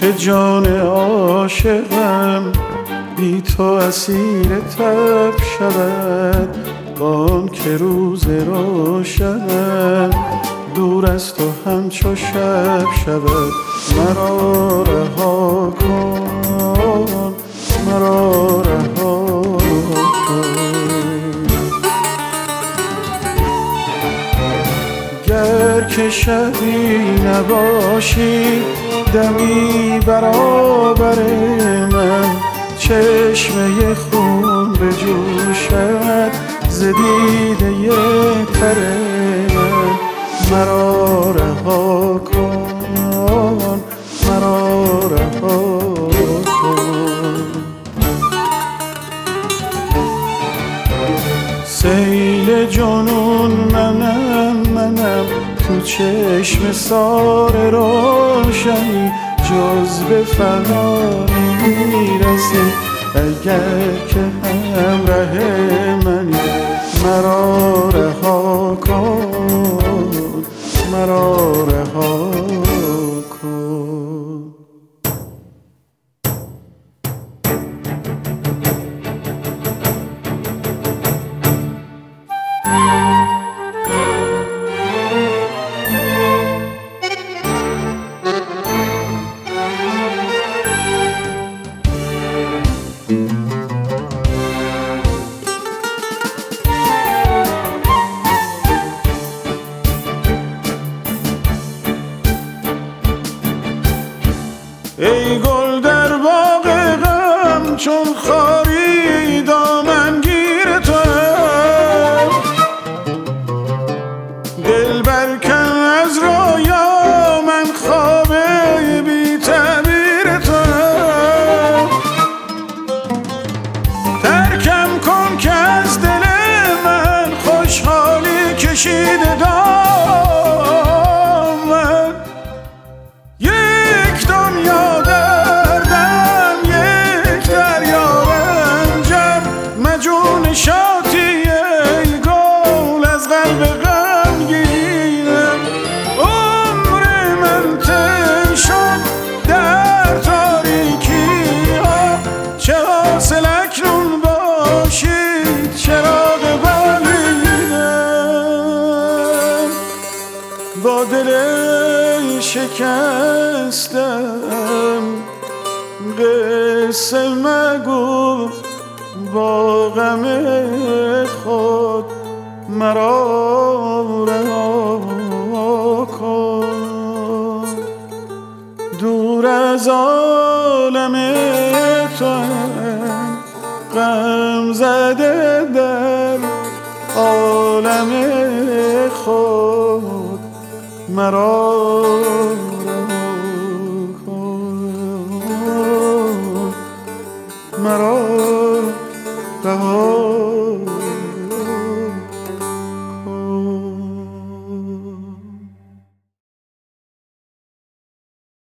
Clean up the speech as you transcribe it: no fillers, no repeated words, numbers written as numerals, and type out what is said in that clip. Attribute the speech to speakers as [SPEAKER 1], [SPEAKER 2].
[SPEAKER 1] که جان عاشقم بی تو اسیر تب شود. آن که روز روشن دور از تو همچو شب شود. مرا رها کن، مرا رها کن. گر که شبی نباشی دمی برابر من، چشمه خون بجوشد ز دیده تر من. مرا رها کن، مرا رها کن. سیل جنون منم تو چشم سار روشنی، جز به فنا نمیرسه اگر که همراه منی. مرا رها کن، مرا رها کن. ای گل در باغ غم چون خاری دامنگیر توام، دل برکن از رویا من خواب بی تعبیر توام. ترکم کن که از دل من خوشحالی کشیده دامن. یک دنیا دردم یک دریا رنجم، مجون شاطی ای گل از قلب غمگینم. عمر من طی شد در تاریکی ها، چه حاصل اکنون باشید چراغ بالینم. با دل شکستم قصه مگو، با غم خود مرا رها کن. دور از عالم تو غم زده در عالم خود مرا رها کن، مرا